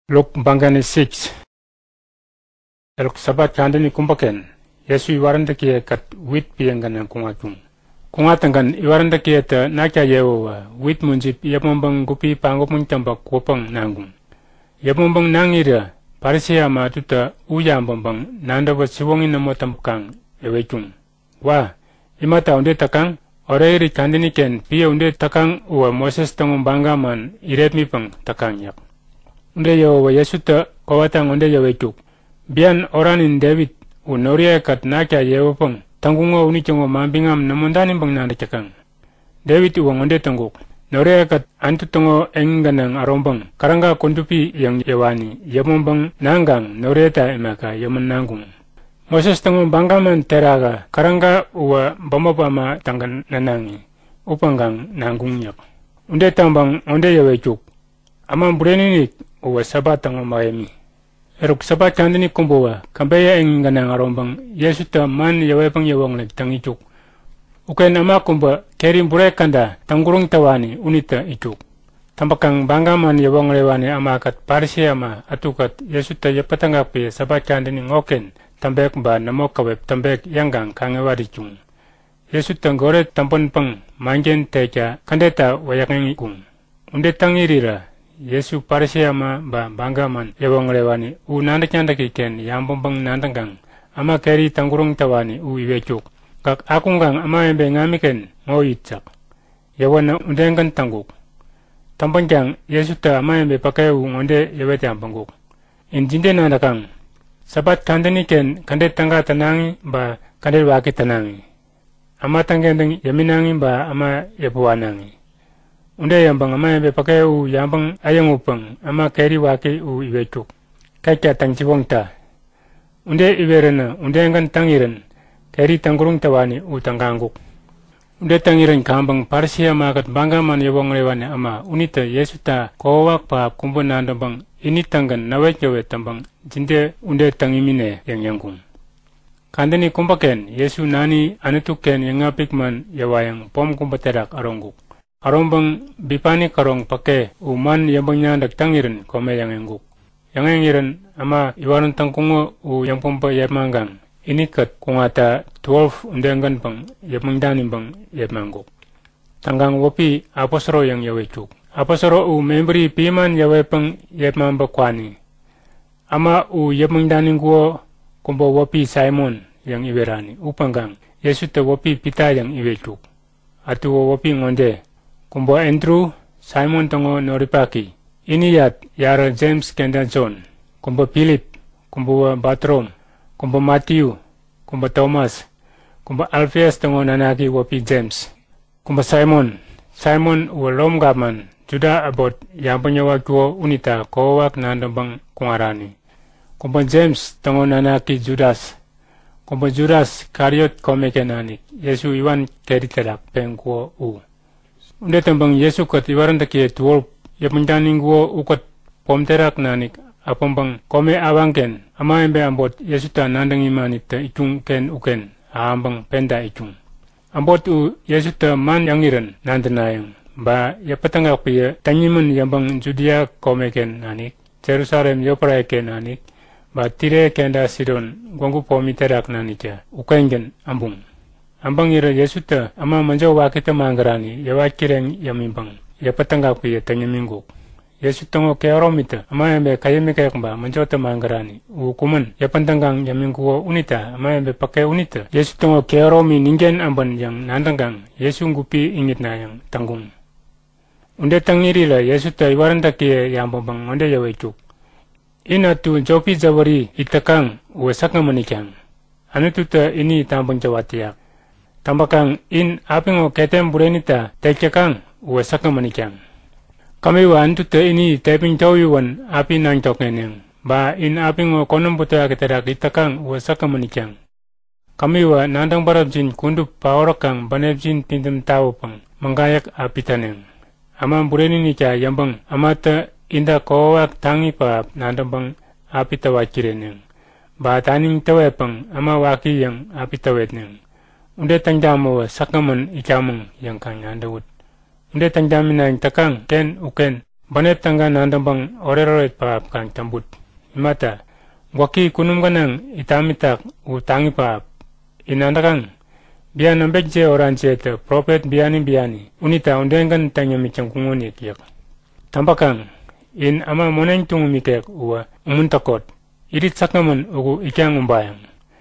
Luk bangane 6. Elok sabat kandani kumbaken. Yesu iwaranda kia kat wit piyangan kungakung. Kungatangan iwaranda kia ta nakya yewa wit munjip yapambang gupi pangopung tambak kopang nangung. Yapambang nangira parisiya ma tuta uyambambang nandawa siwongin namo tambakang ewekung. Wa imata unde takang orairi kandani ken piya unde takang uwa Moses tangong bangaman irepmipang takang yak. Unde yawa Yesu ta kawatang unde yawekuk. Bian oranin David unoria kat nakya yewapang tangunga unichongo mambingam namundanin bang nanda cakang. David uwang unde tangguk. Noria kat antutongo engganang arombang karanga kondupi yang yewani yamumbang nanggang noreta emaka yaman nanggung. Moses tango banggaman teraga karanga uwa bamabama tanggan nanangi upanggang nanggungyak. Unde tambang unde yawekuk. Amang bureninik uwa sabat tango maemi. Eruk sabat kandini kumbawa kambaya engganang arombang Yesu ta man yawepang yawang leg tangijuk. Uken ama kumba kerim burai kanda tanggurung tawani unita ijuk. Tambakang banggaman yawang lewani ama kat parisi ama atukat Yesu ta yapatangak pe sabat kandini ngoken tambek ba namo kawep tambek yanggang kangewari chung. Yesu ta gore tampon pang mangen teja kandeta wayakangi kung. Unde tangirira Yesu parisi ama ba banggaman yawang lewani u nandak nyandak iken yambombang nandanggang ama keri tanggurung tawani u iwechuk. Kak akunggang ama embe ngamiken ngo itsak. Yawana undengan tangguk. Tampanjang Yesu ta ama embe pakai u ngonde yawete ampanguk. Injinde nandakang sabat kandani ken kandet tangga tanangi ba kandet waki tanangi. Ama tanggendeng yaminangi ba ama yapuanangi. Unde yambang ama embe pakai u yambang ayang upang ama keri waki u iwechuk. Kakya tangciwong ta. Unde iwerena undengan tangiren. Keri tanggurung tawani u tanggangguk. Unde tangiran kambang parisiya makat banggaman yawang lewani ama unita Yesu ta kowak paap kumpun nandambang ini tanggan nawet yawe tambang jinde unde tangimine yang yanggung. Kandani kumbaken Yesu nani anutuken yang ngapikman yawayang pom kumbaterak arongguk. Arombang bipani karong pake uman yambang nyandak tangiran kome yang yangguk. Yang yangiran ama iwaran tangkungo u yang pompa yamanggang. Ini kat kungata 12 undengan bang yamangdanin bang yamangguk. Tanggang wopi apasro yang yawechuk. Apasro u memberi piman yawepang yamambakwani. Ama u yamangdanin guo kumba wopi Simon yang iwerani. Upanggang Yesu ta wopi pita yang iwechuk. Atu wopi ngonde. Kumba Andrew, Simon tango noripaki. Ini yat yara James kenda John. Kumba Philip, kumba Bartolom. Kumba Matthew, kumba Thomas, kumba Alphaeus tango nanaki wopi James. Kumba Simon wa Rom gaman, Juda abot yampanyawa kuo unita kowak nandambang kungarani. Kumba James tango nanaki Judas. Kumba Judas Kariot komeke nanik, Yesu iwan keritelak peng kuo u. Unde tambang Yesu kat iwaran takiye 12, yapanjaning kuo ukot pomterak nanik, apambang kome awangken ama embe ambot Yesu ta nandang imanita itung ken uken aambang penda itung. Ambot u Yesu ta man yangiran nandanayang ba yapatangak piya tanyiman yambang Judea kome ken nanik, Jerusalem yopra ken nanik, ba tire kenda Sidon gwangu pomiterak nanika ukengen ambung. Ambang ira Yesu ta ama manjaw wakita mangarani yawakireng yamimbang yapatangak piya tanyaminguk. Yesu tango keoromita ama embe kayemika yakba manjota mangarani ukuman yapantanggang yamingkuo unita ama embe pakai unita Yesu tango keoromi ningen amban yang nandanggang Yesu ngupi ingit na yang tanggung. Unde tangiri la Yesu ta iwaranda kie yang bambang onde yawechuk. Ina tu jopi zawari itakang uwasaka manikang. Anu tuta ini tambang jawatiak. Tambakang in apingo ketem burenita tekyakang uwasaka manikang. Kami wan tuta ini taping tawiwan api nang tokneneng. Ba in aping o konom puta keterak itakang wasaka manikang. Kami wa nandang barabjin kundup paorakang banebjin pindem tao pang manggayak api taneng. Ama bureni nika yambang amata inda kowak tangi pa nandang bang api tawakireneng. Ba taning tawepang ama waki yang api tawetneng. Unde tangjamo sakaman ikamang yang kang nandawut. Unde tangjamina takang ken uken banep tangga nandambang oreroret paap kang tambut. Imata, waki kunum ganang itamitak utangi paap. Inandakang, bian ambekje oranje te prophet biani unita undengan tanya micang kungoni kiyak. Tampakang, in ama moneng tungu mikek uwa umuntakot, irit sakaman ugu ikyang umbayang.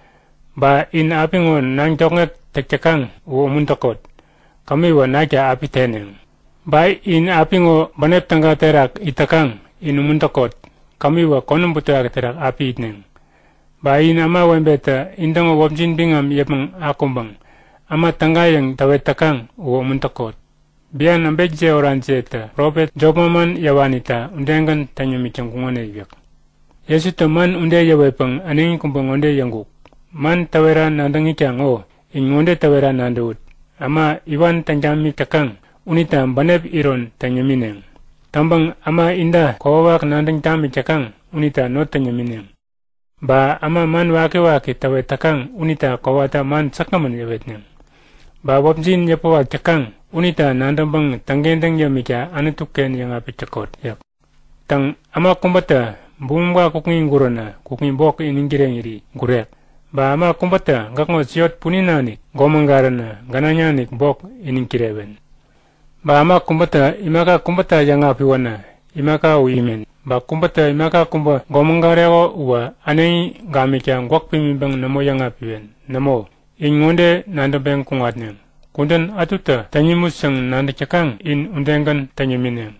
Ba in apingon nang tongek tekcekang uwa umuntakot, kami wa nakya api teneng. Ba in apingo banep tangga terak itakang in umuntakot, kami wa konum butak terak api itneng. Ba in ama wembeta indango wabjin bingam yepang akumbang, ama tangga yang tawet takang uwa umuntakot. Bian ambekje oranje te prophet jopaman yawanita undengan tanyo micang kungone yak. Yesu te man unde yawepang aning kumbang onde yangguk. Man tawera nandangi kyang o, in onde tawera nandut. Ama iwan tanjami takang unita banep iron tanyo mineng. Tambang ama inda kawawak nandang tami takang unita not tanyo mineng. Ba ama man wake tawet takang unita kawata man sakaman yawetneng. Ba wabjin yapawa takang unita nandambang tangendang yamika anutuken yang api cakot yak. Tang ama kumbata bumwa kuking gurana kuking bok iningireng iri gurek. Ba ama kumbata ngakngo siot puninanik gomanggarana gananyanik bok iningkirewen. Ba ama kumbata imaka kumbata yang api wana imaka uimen. Ba kumbata imaka kumba gomangarego uwa anei gamika ngwak pimimbang namo yang api wen. Namo ingonde nandambang kungatneng. Kundan atuta tanyimusang nandakakang in undengan tanyamineng.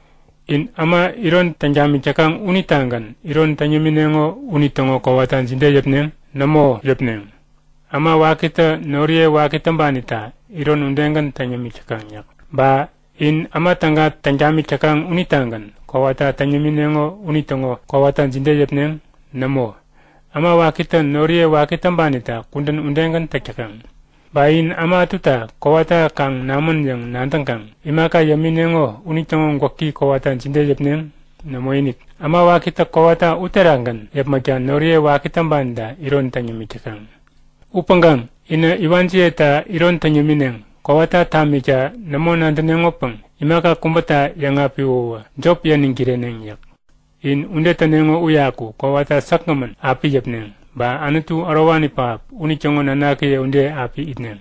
In ama iron tanjami cakang unitangan, iron tanyaminengo unitongo kawatan jinde yepneng, namo yepneng. Ama wakita norie wakita banita, iron undengan tanyami cakang yak. Ba in ama tangga tanjami cakang unitangan, kawata tanyaminengo unitongo kawatan jinde yepneng, namo. Ama wakita norie wakita banita, kundan undengan takakang. Bain ama tuta kawata kang naman yang nantang kang imaka yaminengo unitongo gwaki kawata jinde yepneng namoinik ama wakita kawata uterangan yapmaja norie wakita banda iron tanyamikakang upanggang ina iwanjieta iron tanyamineng kawata tamija namo nantanengopang imaka kumbata yang api uwa job yaningkireneng yak in undetanengo uyaku kawata saknaman api yepneng ba anutu arawani paap unichongo nanake unde api itneng.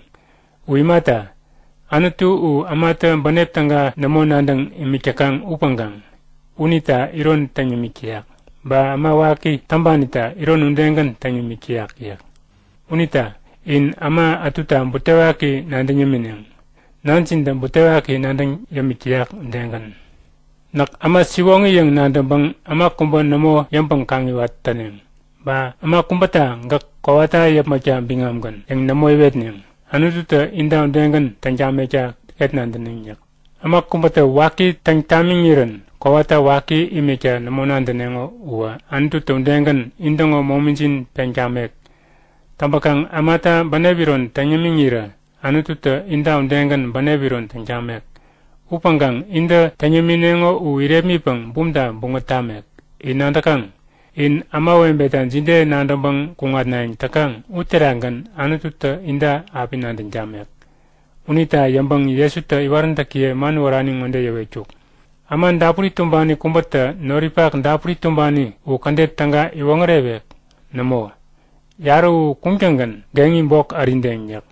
Uimata anutu u amata banep tangga namo nandang imikakang upanggang. Unita iron tanyamikiyak. Ba ama waki tambanita iron undengan tanyamikiyak yak. Unita in ama atuta butewaki nandang yamineng. Nansinda butewaki nandang yamikiyak undengan. Nak ama siwongi yang nandang bang ama kumba namo yang pangkangiwat taneng. Ba ama kumbata ngak kawata yap maca bingamgan yang namoy wetnyang anututa inda undengan tanjameca etnandaneng yak ama kumbata waki tangtamingiran kawata waki imeca namonandanengo uwa anututa undengan indango mominjin penjamek tambakang amata banebiron tanyamingira anututa inda undengan banebiron tanjamek upanggang inda tanyaminengo u iremipang bumda bungotamek inandakang in ama wembetan jinde nandambang kungat naing takang uterangan anututa inda api nandan jamek. Unita yambang yesuta iwaranta kie manu warani ngonde yawecuk. Aman dapuri tumbani kumbata noripak dapuri tumbani u kandet tangga iwangarewek. Namo, yaru kungkangan gengi bok arindeng yak.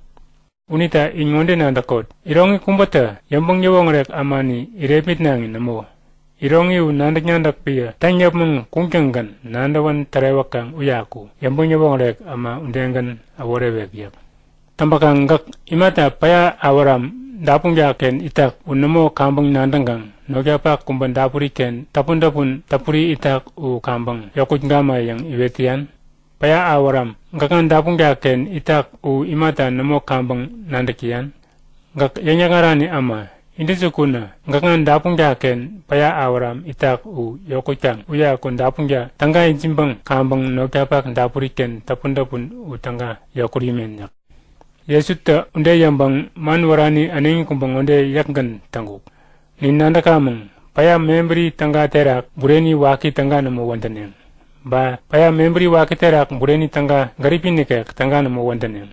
Unita in ngonde nandakot. Irongi kumbata yambang yawangarek amani irepit nangi namo. Irongi u nandak pia tanyap meng kungkangan nandawan tarewakang uyaku yambungnya bongrek ama undengan awarewek yak. Tambakang gak imata paya awaram dapung jaken itak unamo kambang nandanggang nogyapa kumban dapuri ken tapun tapuri itak u kambang yakut ngama yang iwetian paya awaram gakan dapung jaken itak u imata namo kambang nandakian gak yanyagarani ama Indi sukuna, ngangan dapung jaken paya awaram itak u yokutang uya kun dapung ja tangga injimbang kambang nogyapak dapuriken tapun u tangga yokurimen yak. Yesuta unde yambang manwarani aning kumbang unde yakgan tangguk. Ninanda kamang paya membri tangga terak bureni waki tangga namo wantaneng. Ba paya membri waki terak bureni tangga garipinike tangga namo wantaneng.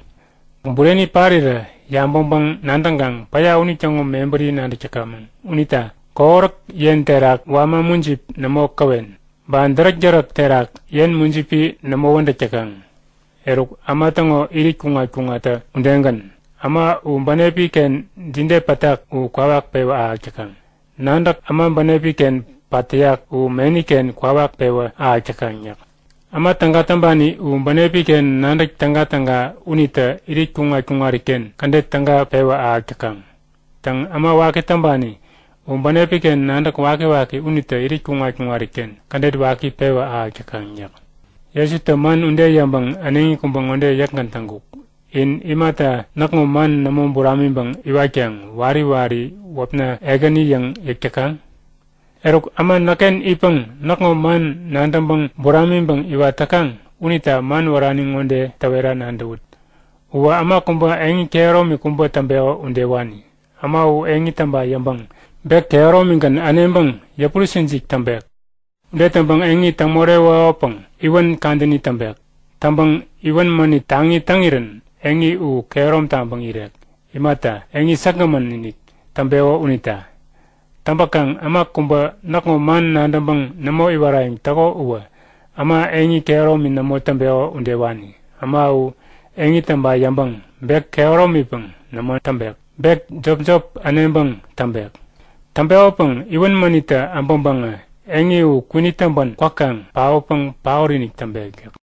Bureni parira yambang bang nandanggang paya uni chango membri nanda cakamang unita korak yen terak wama munjip namo kawen. Ban jarak terak yen munjipi namo wanda cakang. Eruk ama tango iri kunga ta undengan. Ama banepi ken dinde patak kwawak pewa a cakang. Nandak ama banepi ken patiak meni ken kwawak pewa a cakang yak. Ama tangga tambani banepi ken nandak tangga unita iri kunga riken kandet tangga pewa a cakang. Tang ama wake tambani banepi ken nandak wake unita iri kunga riken kandet waki pewa a cakang yak. Yesu teman unde yambang anengi kumbang unde yakkan tangguk. In imata nakmo man namong burami bang iwakyang wari wapna egani yang yakcakang. Eruk ama naken ipang nakmo man nandambang burami bang iwatakang unita man warani ngonde tawera nandawut. Uwa ama kumba engi kero mi kumba tambeo unde wani. Ama engi tamba yambang bek kero mingan anembang yapulusinjik tambek. Unde tambang engi tamore wapang iwan kandini tambek. Tambang iwan mani tangiran engi kerom tambang irek. Imata engi sagaman ninik tambeo unita. Tambakang ama kumba nakmo man nandambang namo iwarayang tako uwa. Ama engi kerom min namo tambeo undewani. Ama engi tamba yambang bek kerom ipang namo tambek. Bek job anembang tambek. Tambeo pang iwan manita ambang banga engi kunitamban kwakang pao pang paorinik tambek.